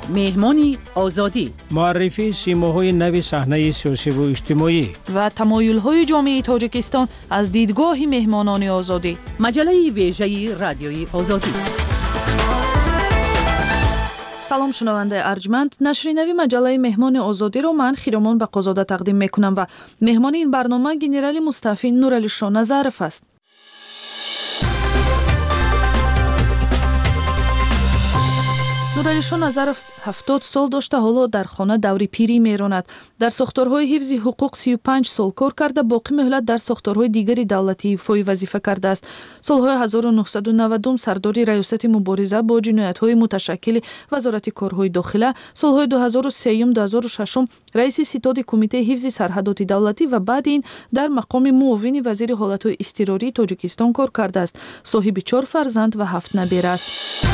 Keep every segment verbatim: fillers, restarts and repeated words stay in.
مهمانی آزادی، معرفی سیماهای نو صحنه سیاسی و اجتماعی و تمایل‌های جامعه تاجیکستان از دیدگاه مهمانان آزادی. مجله ویژه رادیوی آزادی. سلام شنونده ارجمند، نشر نوی مجله مهمان آزادی رو من خیرمان بقازاده تقدیم میکنم و مهمان این برنامه گنرال مصطفی نورعلی شاه نظرف است. نورعلی شاه نظرف هفتاد سال داشته، حالا در خانه دوری پیری میراند. در ساختارهای حفظ حقوق سی و پنج سال کار کرده، باقی مهلت در ساختارهای دیگری دولتی ایفای وظیفه کرده است. سالهای هزار و نهصد و نود سرداری ریاست مبارزه با جنایت‌های متشکل وزارت کارهای داخله، سالهای دو هزار و سه تا دو هزار و شش رئیس ستاد کمیته حفظ سرحدات دولتی و بعد این در مقام معاون وزیر حالت‌های اضطراری تاجیکستان کار کرده است. صاحب چهار فرزند و هفت نبیر است.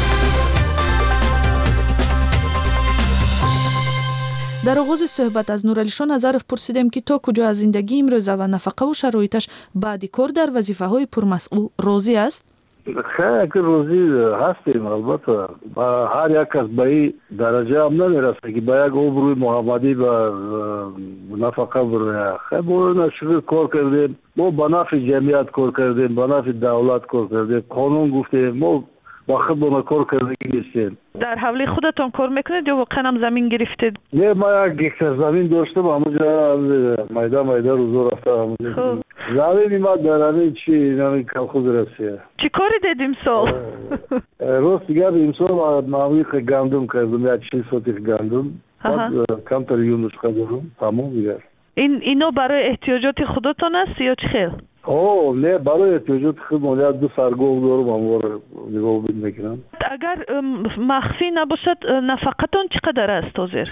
در آغاز صحبت از نورعلی شاه نظرف پرسیدیم که تا کجا از زندگی امروزه و نفقه و شرایطش بعد کار در وظیفه های پرمسئول راضی است؟ خیلی راضی هستیم. البته هر یک از به این درجه هم نمیرسه که به یک عمر محمدی به نفقه بروه. خیلی بروه شکر کار کردیم، ما به نفع جمعیت کار کردیم، به نفع دولت کار کردیم، قانون گفتیم، ما با خود کار کردگی نیستیم. در حولی خودتان کار میکنید یا واقعا هم زمین گرفتید؟ نه، ما یک هکتار زمین داشتم، همونجا میده میده روزو رفتم. زمین ما در همین چی نمی کلخوز رسیه. چی کاری دیدیم سال؟ روز دیگر امسال معمولی گندم کردم، یک چیز سوتی گندم، بعد کمتر یونش کردم، تمام دیگر. این اینو برای احتیاجات خودتان است یا چی خیل؟ اوه نه، برای احتیاجات خود مالیات دو سرگوه دارم، هموار نگاه بید میکنم. اگر مخفی نباشد نفقتان چقدر است حاضر؟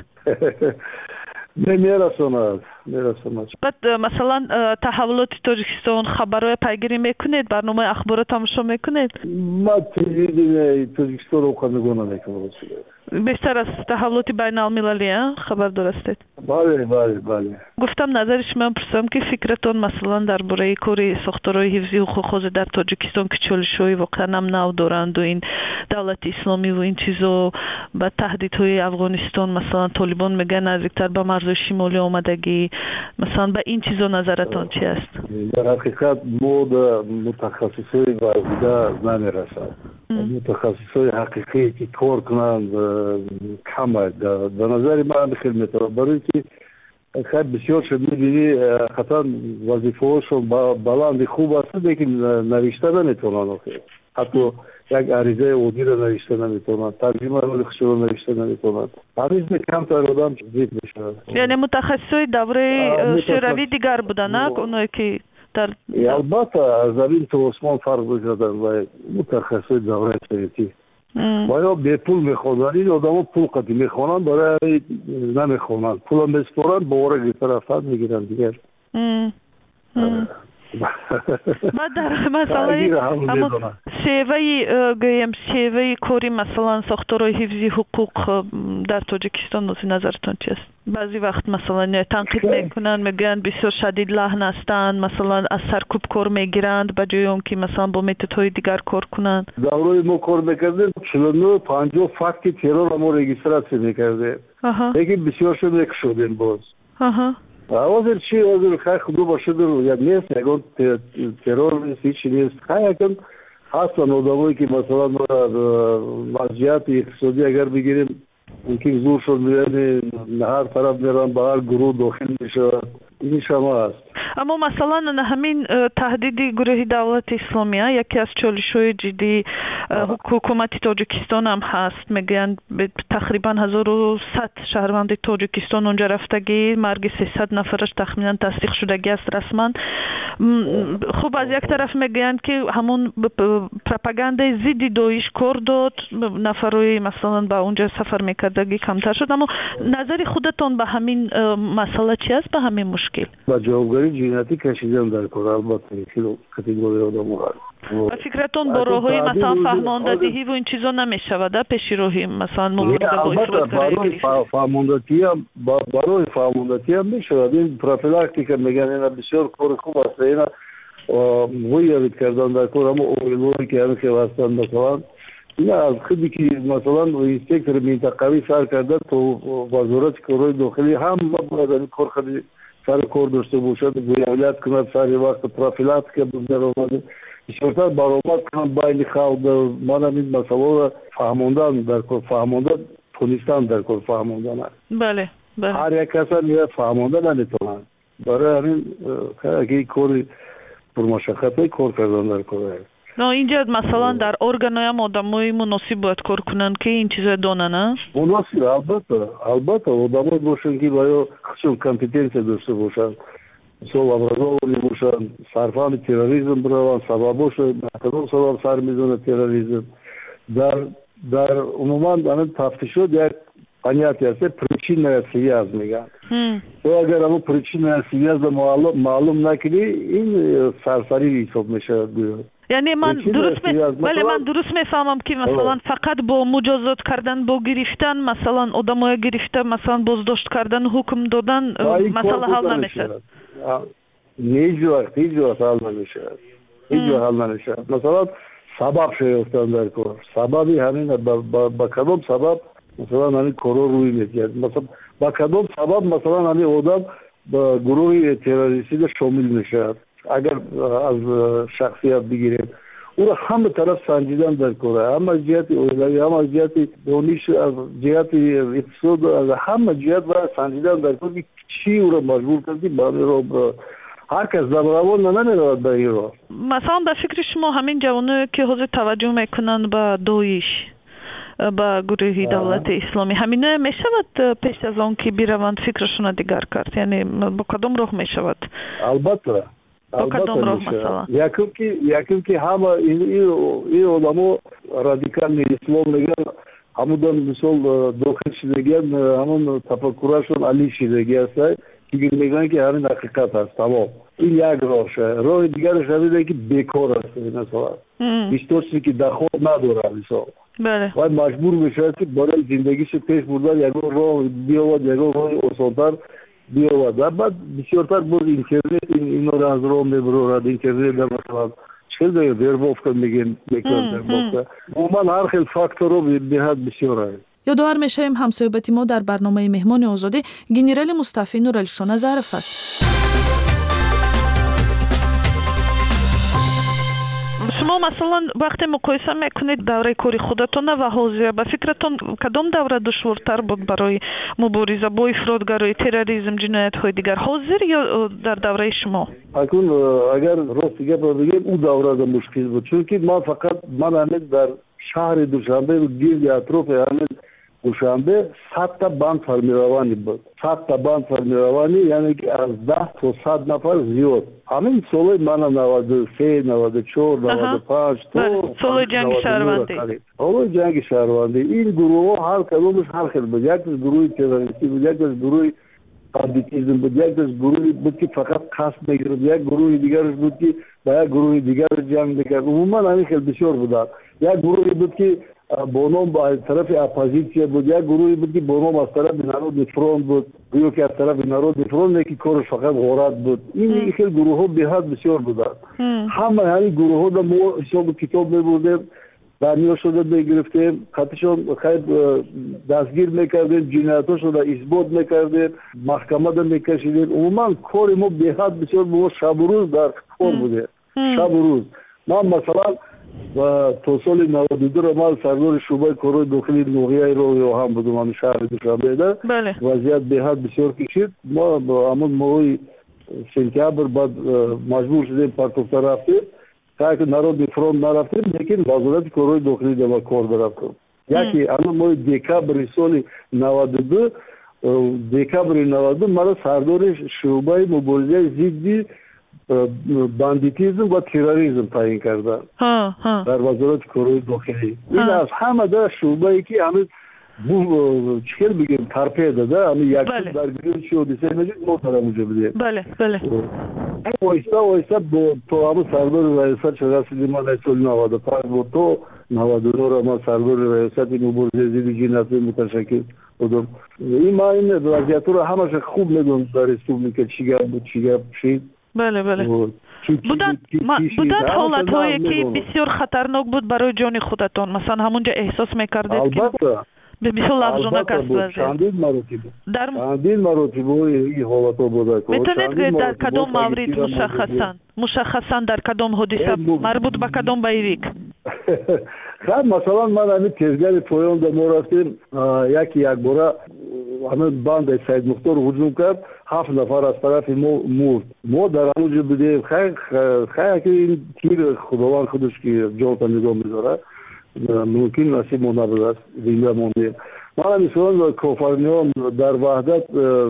نه میرساند میرساند. بعد مثلا تحولات تاجیکستان خبرهای پیگیری میکنید؟ برنامه اخبار تماشا میکنید؟ ما تلویزیون تاجیکستان رو نگاه نمیکنم. بیشتر از تحولات بین المللی خبر دارستید؟ بله بله بله. گفتم نظرش من پرسم که فکرتون مثلا درباره کاری ساختارهای حفظی حقوق در تاجیکستان که چالش‌های واقعا هم نو دارند و این دولت اسلامی و این چیزا با تهدیدهای افغانستان، مثلا طالبان میگن نزدیکتر به مرز شمالی آمدگی، مثلا به این چیزا نظرتون چی است؟ در حقیقت ما متخصصای واحده نمیرسد. متخصصای حقیقی که کار کنند کمه. در نظر من خیلی میتونه، برای که خیلی بسیار شد میبینی خطا وظیفه هاشون بلند خوب است لیکن نوشته نمیتونن. حتی یک عریضه عودی رو نوشته نمیتونن، ترجمه رو خشور نوشته نمیتونن. عریضه کمتر آدم زید میشه. یعنی متخصصای دوره شوروی دیگر بودن، نه اونایی که در البته از زمین تو عثمان فرق بزدن و متخصصای دوره سویتی باید به پول میخوانن. این آدم ها پول قدی میخوانن، برای نمیخوانن، پول هم بسپارن باره گیتر افت میگیرن دیگر. بعد در مثلا شیوهی گویم شیوهی کاری مثلا ساختارهای حفظی حقوق در تاجیکستان از نظرتون چی است؟ بعضی وقت مثلا تنقید میکنن، میگن بسیار شدید لحن هستند، مثلا از سرکوب کار میگیرند به جای اون که مثلا با متدهای دیگر کار کنند. دوره ما کار میکردیم چهل و نه پنجاه فکت ترور ما رجیستراسی میکردیم، لیکن بسیار شد یک شدیم باز. حاضر چی حاضر خیلی خودو باشه در یاد نیست، اگر ترور نیست هیچی نیست. خیلی اکن هستن آدمایی که مثلا وضعیت اقتصادی اگر بگیریم اینکه زور شد میرن هر طرف میرن به هر گروه داخل میشه، این شما هست. اما مثلا همین تهدید گروه دولت اسلامی یکی از چالش‌های جدی حکومت تاجیکستان هم هست. میگن تقریبا هزار و صد شهروند تاجیکستان اونجا رفتگی، مرگ سیصد نفرش تخمینا تصدیق شدگی است رسما. خب از یک طرف میگن که همون پروپاگاندای ضد داعش کار داد، نفرای مثلا با اونجا سفر میکردگی کمتر شد. اما نظر خودتون به همین مسئله چی است، به همین مشکل؟ با جوابگاری جنایتی کشیدن در کار البته که کاتگوری آدم هست. و فکرتون با راههای مثلا فهماندهی و این چیزا نمیشود پیش راهی مثلا مبارزه با اسرائیل؟ فهماندهی هم برای فهماندهی هم میشود. این پروفیلاکتیک میگن اینا بسیار کار خوب است. اینا ویرد کردن در کار، اما اویلوی که همه که وستن بکنن نه از خودی که مثلا اینسپکتور منطقوی سر کرده تو وزارت کارهای داخلی هم باید کار خیلی سر کار داشته باشد، گویالیت کند سر وقت پروفیلاکتیک در آمده بسیارتر برآمد کنند بین خلق. من این مسئله را فهماندن در کار فهماندن تونستن در کار فهماندن است. بله بله. هر یک کس میاد فهماندن نمیتونن. برای همین که کاری پرمشقت کار کردن در کار است. نه اینجا مثلا در ارگان‌های هم آدمای مناسب باید کار کنن که این چیزا دانن. مناسب البته البته آدمای باشن که باید خصوص کامپتنسی داشته باشن، مثلا ابرازوری باشن، صرفان تروریسم برون سبباش مثلا سبب سر میزنه تروریسم. در در عموما در تفتیشات یک پنیاتی است پریچین سیاز میگن. تو اگر همون پریچین سیاز معلوم معلوم نکنی این سرسری حساب میشه. یعنی من درست می... بله من درست میفهمم که مثلا فقط با مجازات کردن با گرفتن مثلا آدمای گرفته مثلا بازداشت کردن حکم دادن مثلا حل نمیشه. هیچ وقت هیچ وقت حل نمیشه. هیچ وقت حل نمیشه. مثلا سبب شیفتن در کار سببی همین با کدام سبب مثلا همین کارو روی میگیرد. مثلا با کدام سبب مثلا همین آدم با گروه تروریستی شامل میشه. اگر از شخصیت بگیریم او را همه طرف سنجیدن در کاره، هم از جهت اولیایی هم از جهت دانش از جهت اقتصاد از همه جهت و سنجیدن در کاره چی او را مجبور کردی باید را هر کس در روان نمیرود به این را. مثلا به فکر شما همین جوانه که حاضر توجه میکنن به داعش با گروه دولت اسلامی همینه میشود پیش از آن که بیروند فکرشون دیگر کرد؟ یعنی با کدام راه میشود؟ البته البته یکم که یکم که همه این این آدمو رادیکال اسلام میگن، همون مثال داخل شدگان همون تفکرشون علی شدگی است که میگن که همین حقیقت است. تمام این یک راهش. راه دیگرش همینه که بیکار است. مثلا بیشترشی که دخل نداره مثلا بله باید مجبور بشه که برای زندگیش پیش بردن یک راه بیاورد، یک راه آسان‌تر بیاورد. بعد بسیارتر بود اینترنت اینا را از راه میبرد. اینترنت در مثلا چه دیگه در وافکن میگن میکنن در وافکن عموما هر خیل فاکتور رو بهت بسیار است. یادآور میشیم همصحبت ما در برنامه مهمان آزادی گنرال مصطفی نورالشون ظرف است. شما مثلا وقتی مقایسه میکنید دوره کاری خودتون و حاضر به فکرتون کدام دوره دشوارتر بود برای مبارزه با افراطگرایی، تروریسم، جنایت های دیگر، حاضر یا در دوره شما؟ اکنون اگر راست بگم اون دوره مشکل بود، چون که ما فقط من همین در شهر دوشنبه و گرد اطراف همین دوشنبه صد تا بند فرمیروانی بود. صد تا بند فرمیروانی یعنی که از ده تا صد نفر زیاد. همین سالای من نود و سه، نود و چهار، نود و پنج تو سال جنگ شهروندی. سال جنگ شهروندی این گروه ها هر کدومش هر خیلی بود. یک از گروه تروریستی بود، یک از گروه بندیتیزم بود، یک از گروهی بود که فقط قصد میگرفت، یک گروه دیگرش بود که با یک گروه دیگر جنگ میکرد. عموما همین خیلی بسیار بود. یک گروهی بود که با نام از طرف اپوزیسیون بود، یک گروهی بود که با نام از طرف نارود فرانت بود، گروهی که از طرف نارود فرانت که کارش فقط غارت بود. این خیلی گروه ها به حد بسیار بودند. همه همین گروه ها را ما حساب کتاب میبردیم، درمیان شده میگرفتیم، خطشان خیلی دستگیر میکردیم، جنایتاشون را اثبات میکردیم، محکمه را میکشیدیم. عموما کار ما به حد بسیار بود، شب و روز در کار بوده، شب و روز. من مثلا و تا سال نود و دو را من سردار شعبه کارهای داخلی نوغیای رو یا هم بودم همین شهر دوشنبه ده. بله. وضعیت به حد بسیار کشید. ما با همون ماهی سپتامبر بعد مجبور شدیم پرتوفته رفتیم تا که نارود فرانت نرفتیم، لیکن وزارت کارهای داخلی در کار برفتیم. یکی همون ماهی دکبر سال نود و دو دکبر نود و دو مرا سردار شعبه مبارزه ضد باندیتیزم و تروریسم تعیین کردن در وزارت کارهای داخلی. این از همه در شعبه ای که همین چیکار بگیم ترپه داده همین یک در گریل شد سه نجید ما در اونجا بدیم. بله بله. وایستا وایستا با تو همون سردار ریاست چه رسیدیم ما در سال نود و پنج با تو نود و نه را ما سردار ریاست مبارزه ضد جنایت متشکل بودم. این ما این وضعیت رو همش خوب میدونم در ریسپوبلیک چی گپ بود چی گپ شد. بله بله. буданд ҳолатҳое ки бисёр хатарнок буд барои ҷони худатон, масалан ҳамунҷа эҳсос мекардед ки албатта бисёр лағжонак аст вазъ. чандин маротиба чандин маротиба ин ҳолатҳо буда. метавонед гӯед дар кадом маврид мушаххасан мушаххасан дар кадом ҳодиса марбут ба кадом байвик? хай масалан ман ҳамин тезгари поёнда мо рафтем, яки якбора ҳамин бандаи Саидмухтор ҳуҷум кард, ҳафт нафар аз тарафи мо мурд. мо дар ҳамунҷо будем. хай хай ки ин тир худованд худаш ки ҷонта нигоҳ медорад, мумкин насиб мо набудааст, зинда мондем. ман мисолан кофарниён дар ваҳдат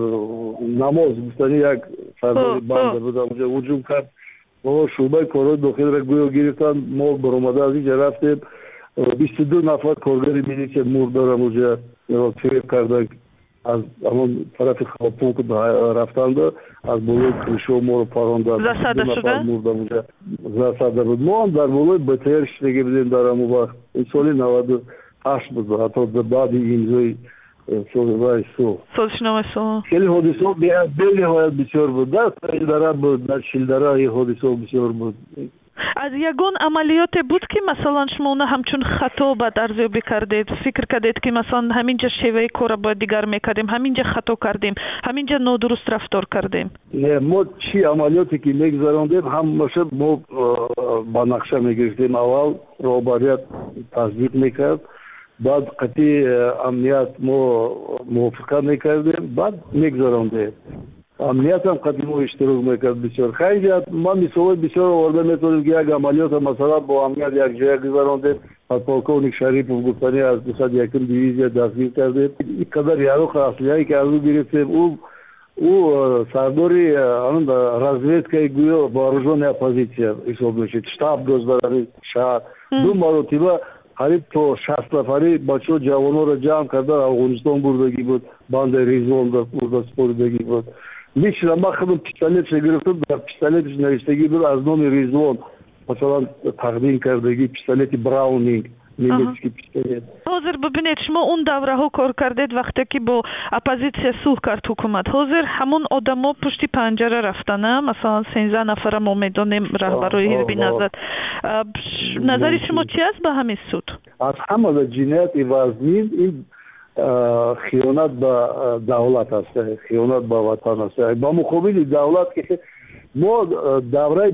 намоз гуфтани як сардори банда буда онҷо ҳуҷум кард. мо шӯъбаи корҳои дохилиро гӯё гирифтанд, мо баромада аз инҷа рафтем, бисту ду нафар коргари милитсия мурд дар онҷа фиреб карданд. аз ҳамон тарафи хлопок рафтанда аз болои кришо моро паронданд. засада шуда мурда засада буд. мо ҳам дар болои БТР шидаги будем дар ҳамон вақт. ин соли наваду ҳашт буд, ҳатто баъди имзои соливаи суҳ созишномаи суҳ. хеле ҳодисаҳо бениҳоят бисёр буд. дар Саиддара буд, дар Шилдара ин ҳодисаҳо бисёр буд. аз ягон амалиёте буд ки масалан шумо уна ҳамчун хато бад арзёбӣ кардед, фикр кардед ки масалан ҳаминҷа шеваи корро бояд дигар мекардем, ҳаминҷа хато кардем, ҳаминҷа нодуруст рафтор кардем? не, мо чӣ амалиёте ки мегузарондем ҳамаша мо ба нақша мегирифтем. аввал роҳбарият таздиқ мекард, баъд қатъи амният мо мувофиқат мекардем, баъд мегузарондем. амният ҳам қатъи мо иштирок мекард бисёр. хайҷ ман мисолҳои бисёр оварда метавонем ки як амалиёта масалан бо амният якҷоя гузарондем. подполковник Шарипов гуфтани аз дусад якум дивизия дастгир кардем. ин қадар яроқ аслиҳае ки аз ӯ гирифтем. ӯ ӯ сардори ҳамин разведкаи гӯё вооруженная оппозиция ҳисоб мешид. штаб дошт дар ҳамин шаҳр. ду маротиба қариб то шаст нафари бачаҳо ҷавонҳоро ҷамъ карда афғонистон бурдагӣ буд, бандаи Ризвон бурда споридагӣ буд. лично ман худам пистолетша гирифтам, дар пистолеташ навиштагӣ буд аз номи Ризвон масалан тақдим кардагӣ пистолети Браунинг, немецкий пистолет. ҳозир бибинед шумо он давраҳо кор кардед вақте ки бо оппозитсия сулҳ кард ҳукумат. ҳозир ҳамон одамо пушти панҷара рафтана, масалан сенздаҳ нафара мо медонем раҳбарои ҳизби назад. назари шумо чӣ аст ба ҳамин суд? аз ҳамада ҷинояти вазнин ин хиёнат ба давлат аст, хиёнат ба ватан аст. ба муқобили давлат ки мо давраи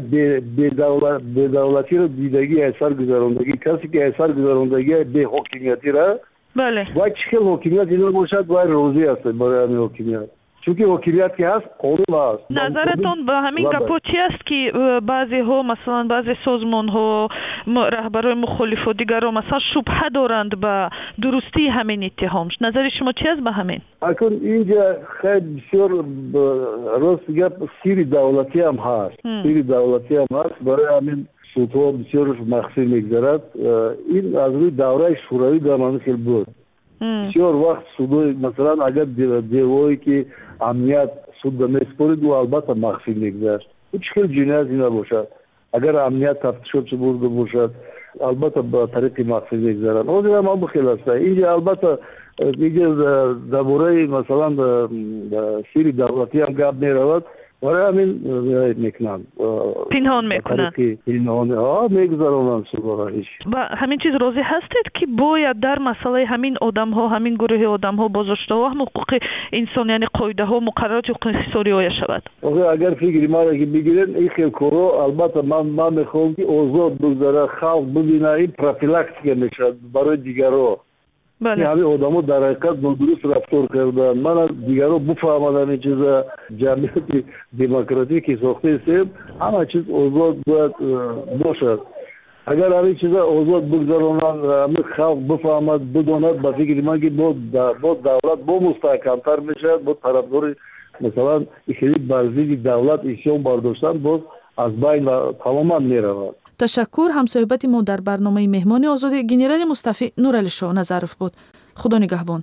бедавлатиро дидагӣ аз сар гузарондагӣ, касе ки аз сар гузарондагии беҳокимиятира вай чӣ хел ҳокимият ин бошад, вай розӣ аст барои ҳамин ҳокимият. чунки ҳокимият ки ҳаст қонун аст. назаратон ба ҳамин гапо чӣ аст ки баъзеҳо масалан баъзе созмонҳо раҳбарои мухолифу дигарро масалан шубҳа доранд ба дурустии ҳамин иттиҳом? назари шумо чӣ аст ба ҳамин? акун инҷа хай бисёр рост гап сирри давлатӣ ҳам ҳаст. сирри давлатӣ ҳам ҳаст. барои ҳамин судҳо бисёр махфӣ мегзарад. ин аз рӯи давраи шӯравӣ дар ман хел буд. бисёр вақт судои масалан агар девое ки амният судда меспорид, ӯ албатта махфӣ мегзашт. ӯ чӣ хел ҷиноят набошад. агар амният тафтишотшо бурда бошад, албатта ба тариқи махфӣ мегзаранд. ҳозир ҳам ҳамон хел аст. инҷа албатта инҷа дар бораи масалан сирри давлатӣ ҳам гап меравад. барои ҳамин мекунанд, пинҳон мекунанд, пинҳон мегузаронанд судҳоро. ба ҳамин чиз розӣ ҳастед ки бояд дар масъалаи ҳамин одамҳо, ҳамин гурӯҳи одамҳо, бозоштаҳо ҳам ҳуқуқи инсон, яъне қоидаҳо, муқаррароти ҳуқуқи инсон риоя шавад? охир агар фикри мана ки бигирем ин хел корҳо албатта ман ман мехоҳам ки озод бигзара, халқ бибина, ин профилактика мешавад барои дигарҳо. ҳамин одамҳо дар ҳақиқат нодуруст рафтор карданд. мана дигарҳо буфаҳмадам ин чиза ҷамъияти демократикӣ сохтаистем, ҳама чиз озод бояд бошад. агар ҳамин чиза озод бигзаронанд, ҳамин халқ бифаҳмад, бидонад, ба фикри ман ки бо давлат бо мустаҳкамтар мешавад, бо тарафдори масалан ихтилоф бар зидди давлат исyon бардоштан боз аз байн тамоман меравад. ташаккур. ҳамсоҳибати мо дар барномаи меҳмони озодӣ генерали мустафӣ Нуралишоҳ Назаров буд. худо нигаҳбон.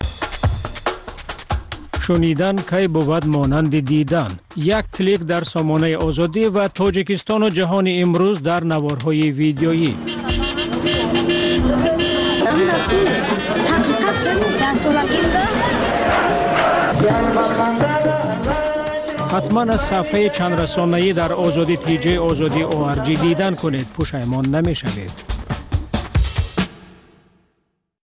шунидан кай бувад монанди дидан. як клик дар сомонаи озодӣ ва тоҷикистону ҷаҳони имрӯз дар наворҳои видеоӣ. حتما از صفحه چند رسانه‌ای در آزادی تیجی آزادی او ار جی دیدن کنید، پشیمان نمی‌شوید.